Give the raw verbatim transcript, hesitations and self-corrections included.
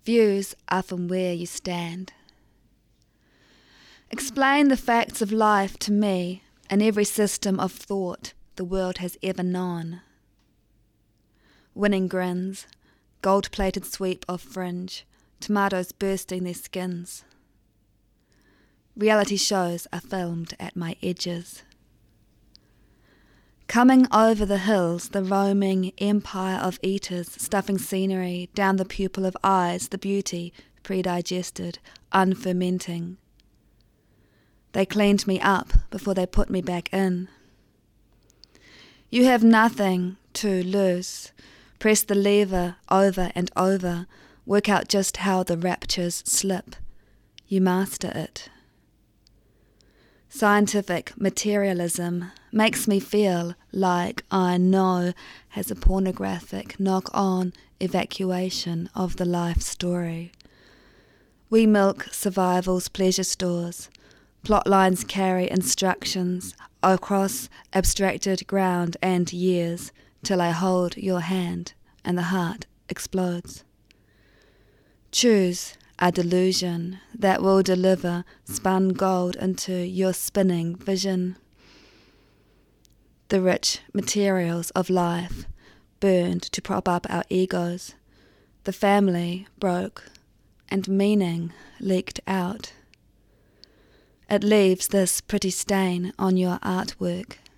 Views are from where you stand. Explain the facts of life to me and every system of thought the world has ever known. Winning grins, gold-plated sweep of fringe, tomatoes bursting their skins. Reality shows are filmed at my edges. Coming over the hills, the roaming empire of eaters, stuffing scenery down the pupil of eyes, the beauty, pre-digested, unfermenting. They cleaned me up before they put me back in. You have nothing to lose. Press the lever over and over. Work out just how the raptures slip. You master it. Scientific materialism makes me feel like I know has a pornographic knock-on evacuation of the life story. We milk survival's pleasure stores. Plot lines carry instructions across abstracted ground and years till I hold your hand and the heart explodes. Choose a delusion that will deliver spun gold into your spinning vision. The rich materials of life burned to prop up our egos. The family broke and meaning leaked out. It leaves this pretty stain on your artwork.